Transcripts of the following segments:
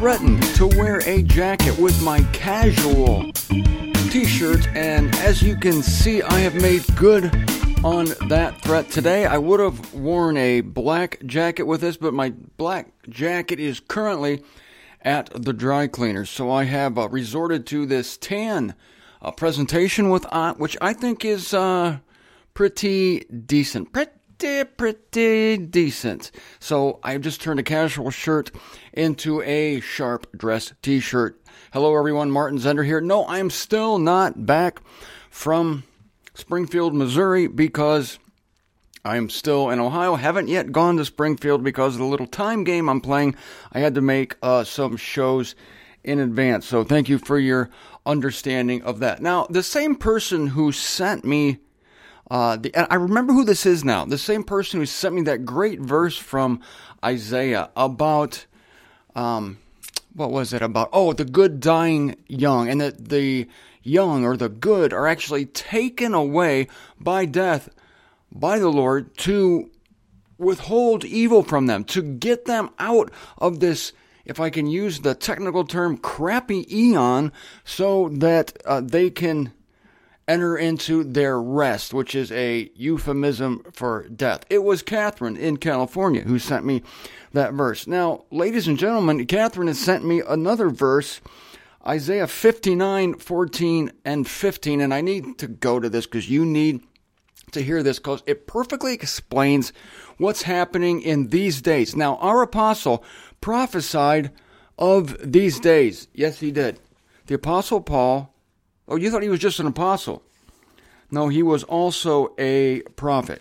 threatened to wear a jacket with my casual t-shirt, and as you can see, I have made good on that threat today. I would have worn a black jacket with this, but my black jacket is currently at the dry cleaners, so I have resorted to this tan presentation with which I think is pretty decent. Pretty decent. So I just turned a casual shirt into a sharp dress t-shirt. Hello everyone, Martin Zender here. No, I'm still not back from Springfield, Missouri, because I'm still in Ohio. Haven't yet gone to Springfield because of the little time game I'm playing. I had to make some shows in advance. So thank you for your understanding of that. Now, the same person who sent me and I remember who this is now. The same person who sent me that great verse from Isaiah about, what was it about? Oh, the good dying young, and that the young or the good are actually taken away by death by the Lord to withhold evil from them, to get them out of this, if I can use the technical term, crappy eon, so that they can enter into their rest, which is a euphemism for death. It was Catherine in California who sent me that verse. Now, ladies and gentlemen, Catherine has sent me another verse, Isaiah 59, 14, and 15, and I need to go to this because you need to hear this because it perfectly explains what's happening in these days. Now, our apostle prophesied of these days. Yes, he did. The apostle Paul. Oh, you thought he was just an apostle. No, he was also a prophet.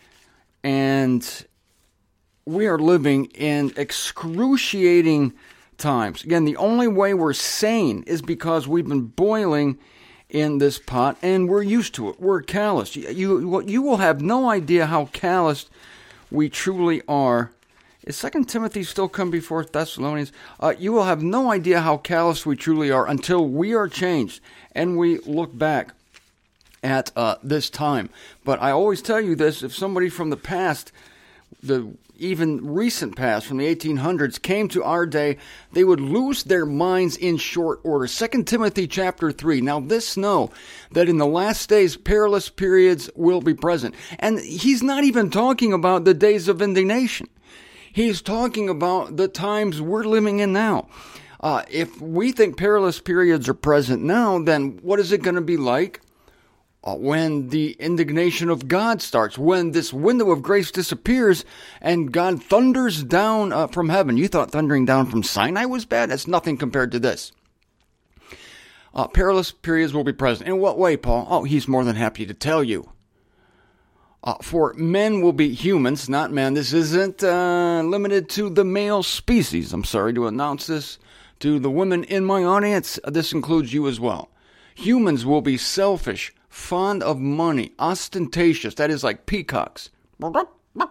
And we are living in excruciating times. Again, the only way we're sane is because we've been boiling in this pot and we're used to it. We're calloused. You will have no idea how calloused we truly are. Is 2 Timothy still come before Thessalonians? You will have no idea how callous we truly are until we are changed and we look back at this time. But I always tell you this, if somebody from the past, the even recent past, from the 1800s, came to our day, they would lose their minds in short order. 2 Timothy chapter 3. Now this know that in the last days perilous periods will be present. And he's not even talking about the days of indignation. He's talking about the times we're living in now. If we think perilous periods are present now, then what is it going to be like when the indignation of God starts? When this window of grace disappears and God thunders down from heaven. You thought thundering down from Sinai was bad? That's nothing compared to this. Perilous periods will be present. In what way, Paul? Oh, he's more than happy to tell you. For men will be humans, not men. This isn't limited to the male species. I'm sorry to announce this to the women in my audience. This includes you as well. Humans will be selfish, fond of money, ostentatious. That is like peacocks. Oh,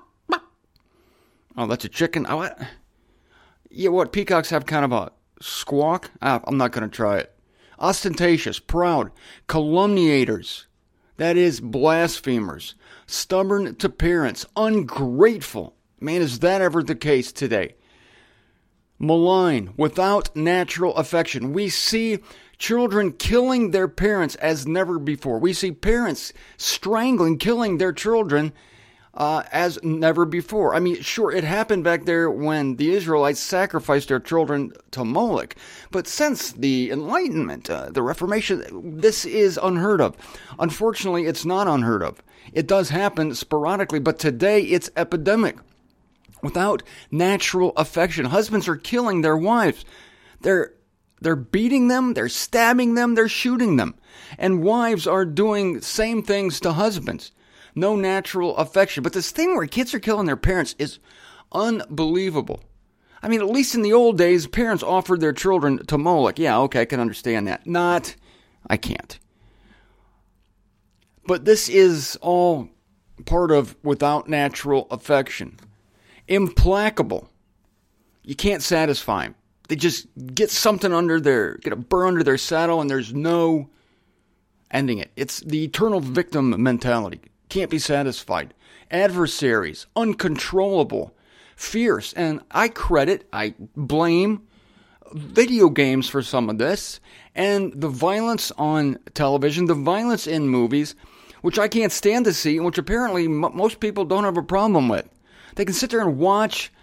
that's a chicken. Yeah, what? Peacocks have kind of a squawk? I'm not going to try it. Ostentatious, proud, calumniators. That is blasphemers. Stubborn to parents, ungrateful. Man, is that ever the case today? Malign, without natural affection. We see children killing their parents as never before. We see parents strangling, killing their children as never before. I mean, sure, it happened back there when the Israelites sacrificed their children to Moloch. But since the Enlightenment, the Reformation, this is unheard of. Unfortunately, it's not unheard of. It does happen sporadically, but today it's epidemic. Without natural affection, husbands are killing their wives. They're beating them, they're stabbing them, they're shooting them. And wives are doing same things to husbands. No natural affection. But this thing where kids are killing their parents is unbelievable. I mean, at least in the old days, parents offered their children to Moloch. Yeah, okay, I can understand that. I can't. But this is all part of without natural affection. Implacable. You can't satisfy them. They just get something get a burr under their saddle, and there's no ending it. It's the eternal victim mentality. Can't be satisfied. Adversaries, uncontrollable, fierce, and I blame video games for some of this, and the violence on television, the violence in movies, which I can't stand to see, and which apparently most people don't have a problem with. They can sit there and watch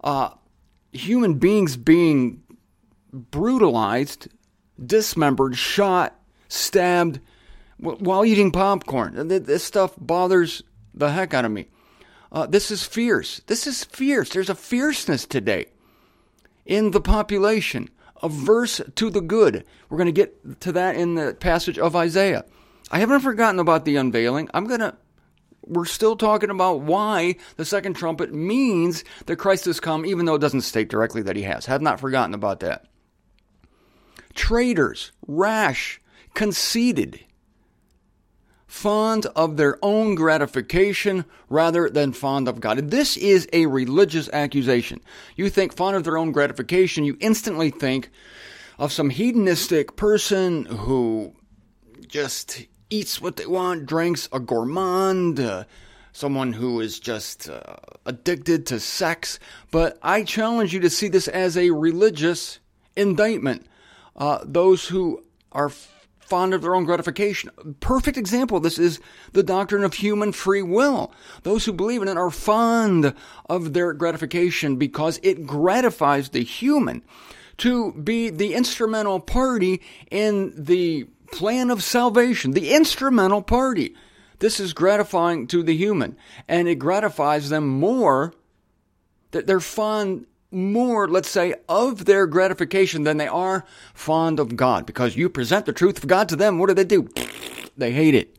human beings being brutalized, dismembered, shot, stabbed, while eating popcorn. This stuff bothers the heck out of me. This is fierce. This is fierce. There's a fierceness today in the population, averse to the good. We're going to get to that in the passage of Isaiah. I haven't forgotten about the unveiling. We're still talking about why the second trumpet means that Christ has come, even though it doesn't state directly that he has. Have not forgotten about that. Traitors, rash, conceited, fond of their own gratification rather than fond of God. And this is a religious accusation. You think fond of their own gratification, you instantly think of some hedonistic person who just eats what they want, drinks, a gourmand, someone who is just addicted to sex. But I challenge you to see this as a religious indictment. Those who are fond of their own gratification. Perfect example of this is the doctrine of human free will. Those who believe in it are fond of their gratification because it gratifies the human to be the instrumental party in the plan of salvation, the instrumental party. This is gratifying to the human, and it gratifies them more, that they're fond more, let's say, of their gratification than they are fond of God. Because you present the truth of God to them, what do? They hate it.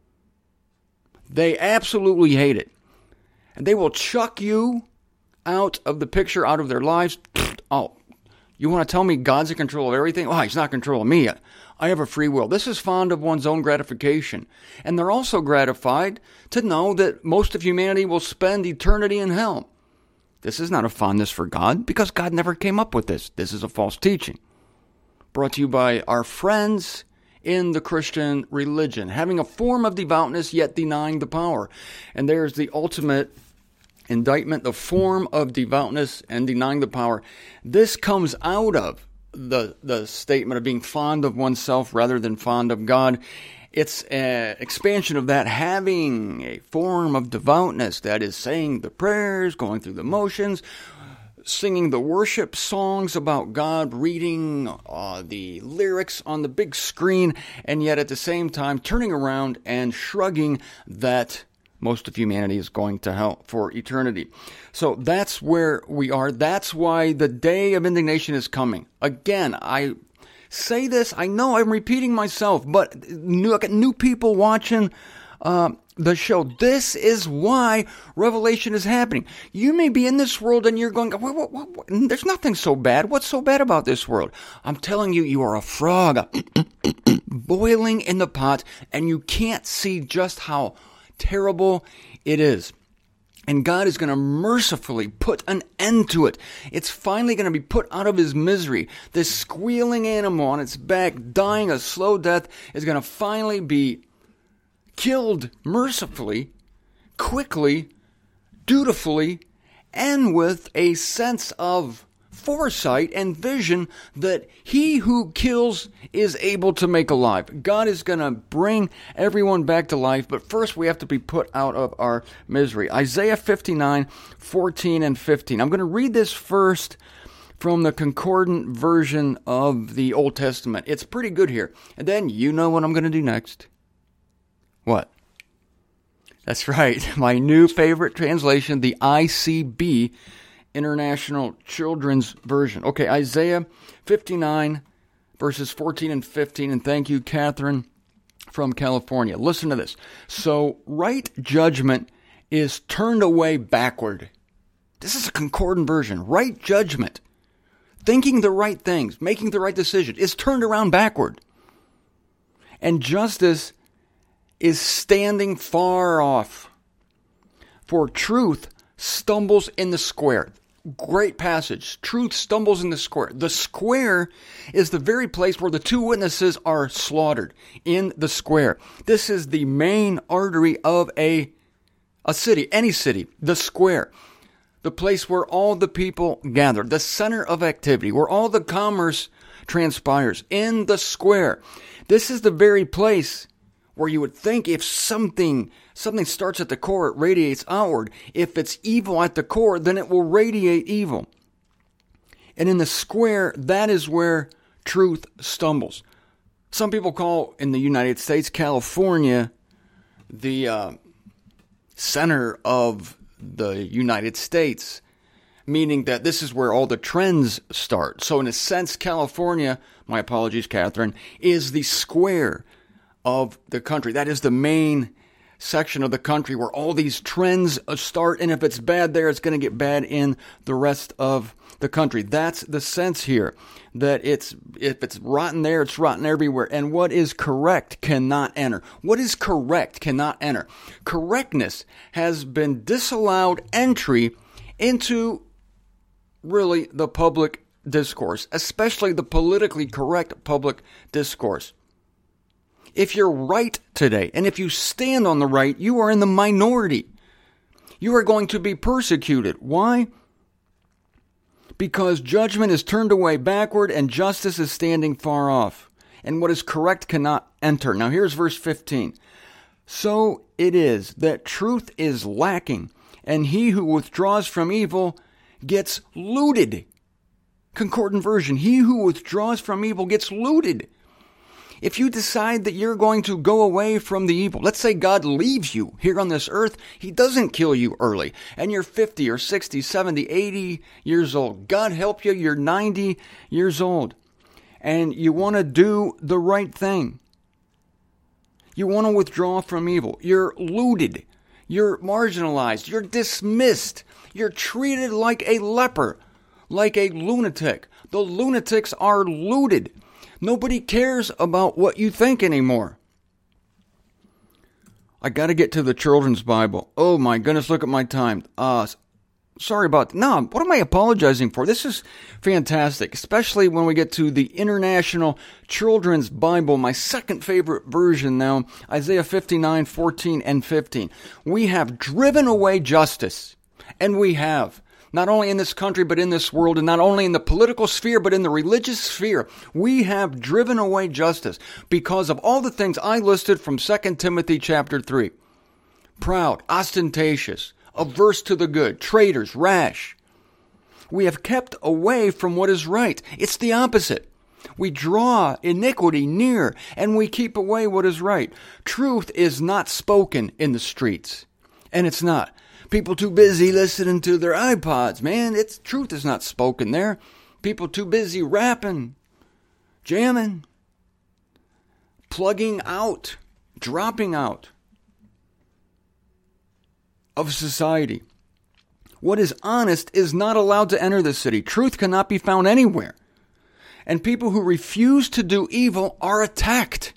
They absolutely hate it. And they will chuck you out of the picture, out of their lives. Oh, you want to tell me God's in control of everything? Oh, he's not in control of me. I have a free will. This is fond of one's own gratification. And they're also gratified to know that most of humanity will spend eternity in hell. This is not a fondness for God, because God never came up with this. This is a false teaching. Brought to you by our friends in the Christian religion, having a form of devoutness yet denying the power. And there's the ultimate indictment, the form of devoutness and denying the power. This comes out of the statement of being fond of oneself rather than fond of God. It's an expansion of that, having a form of devoutness, that is saying the prayers, going through the motions, singing the worship songs about God, reading the lyrics on the big screen, and yet at the same time turning around and shrugging that most of humanity is going to hell for eternity. So that's where we are. That's why the day of indignation is coming. Again, I say this, I know I'm repeating myself, but new people watching the show. This is why Revelation is happening. You may be in this world and you're going, what? There's nothing so bad. What's so bad about this world? I'm telling you, you are a frog boiling in the pot, and you can't see just how terrible it is. And God is going to mercifully put an end to it. It's finally going to be put out of his misery. This squealing animal on its back, dying a slow death, is going to finally be killed mercifully, quickly, dutifully, and with a sense of foresight and vision that he who kills is able to make alive. God is going to bring everyone back to life, but first we have to be put out of our misery. Isaiah 59, 14 and 15. I'm going to read this first from the concordant version of the Old Testament. It's pretty good here. And then you know what I'm going to do next. What? That's right. My new favorite translation, the ICB, International Children's Version. Okay, Isaiah 59, verses 14 and 15. And thank you, Catherine from California. Listen to this. So, right judgment is turned away backward. This is a concordant version. Right judgment, thinking the right things, making the right decision, is turned around backward. And justice is standing far off. For truth stumbles in the square. Great passage. Truth stumbles in the square. The square is the very place where the two witnesses are slaughtered, in the square. This is the main artery of a city, any city, the square. the place where all the people gather, the center of activity, where all the commerce transpires, in the square. This is the very place where you would think if something starts at the core, it radiates outward. If it's evil at the core, then it will radiate evil. And in the square, that is where truth stumbles. Some people call, in the United States, California, the center of the United States, meaning that this is where all the trends start. So in a sense, California, my apologies, Catherine, is the square of the country. That is the main section of the country where all these trends start, and if it's bad there, it's going to get bad in the rest of the country. That's the sense here, that if it's rotten there, it's rotten everywhere. And what is correct cannot enter. What is correct cannot enter. Correctness has been disallowed entry into really the public discourse, especially the politically correct public discourse. If you're right today, and if you stand on the right, you are in the minority. You are going to be persecuted. Why? Because judgment is turned away backward and justice is standing far off. And what is correct cannot enter. Now here's verse 15. So it is that truth is lacking, and he who withdraws from evil gets looted. Concordant version, he who withdraws from evil gets looted. If you decide that you're going to go away from the evil, let's say God leaves you here on this earth, he doesn't kill you early, and you're 50 or 60, 70, 80 years old. God help you, you're 90 years old, and you want to do the right thing. You want to withdraw from evil. You're looted. You're marginalized. You're dismissed. You're treated like a leper, like a lunatic. The lunatics are looted. Nobody cares about what you think anymore. I got to get to the children's Bible. Oh my goodness, look at my time. Sorry about that. No, what am I apologizing for? This is fantastic, especially when we get to the International Children's Bible, my second favorite version now, Isaiah 59, 14, and 15. We have driven away justice, and we have. Not only in this country, but in this world, and not only in the political sphere, but in the religious sphere, we have driven away justice because of all the things I listed from 2 Timothy chapter 3. Proud, ostentatious, averse to the good, traitors, rash. We have kept away from what is right. It's the opposite. We draw iniquity near, and we keep away what is right. Truth is not spoken in the streets, and it's not. People too busy listening to their iPods, man. Truth is not spoken there. People too busy rapping, jamming, plugging out, dropping out of society. What is honest is not allowed to enter the city. Truth cannot be found anywhere. And people who refuse to do evil are attacked.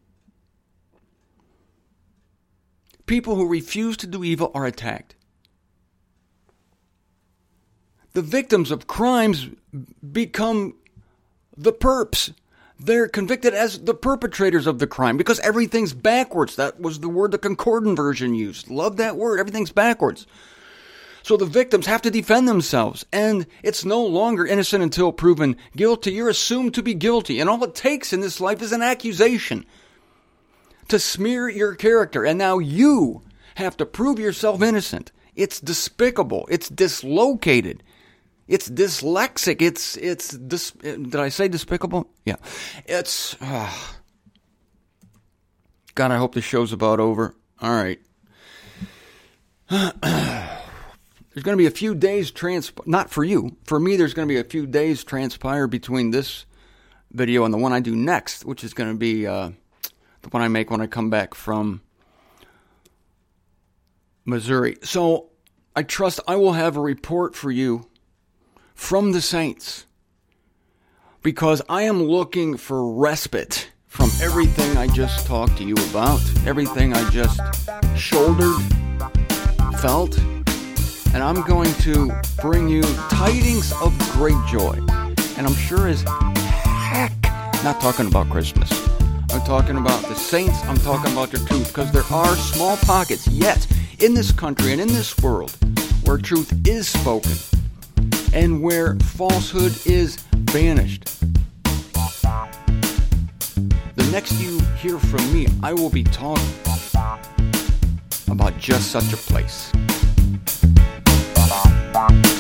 People who refuse to do evil are attacked. The victims of crimes become the perps. They're convicted as the perpetrators of the crime because everything's backwards. That was the word the Concordant version used. Love that word. Everything's backwards. So the victims have to defend themselves, and it's no longer innocent until proven guilty. You're assumed to be guilty, and all it takes in this life is an accusation to smear your character, and now you have to prove yourself innocent. It's despicable. It's dislocated. It's dyslexic. Did I say despicable? Yeah. It's, God, I hope the show's about over. All right. There's going to be a few days not for you. For me, there's going to be a few days transpire between this video and the one I do next, which is going to be the one I make when I come back from Missouri. So I trust I will have a report for you from the saints, because I am looking for respite from everything I just talked to you about, everything I just shouldered, felt, and I'm going to bring you tidings of great joy. And I'm sure as heck not talking about Christmas. I'm talking about the saints. I'm talking about their truth, because there are small pockets yet in this country and in this world where truth is spoken, and where falsehood is banished. The next you hear from me, I will be talking about just such a place.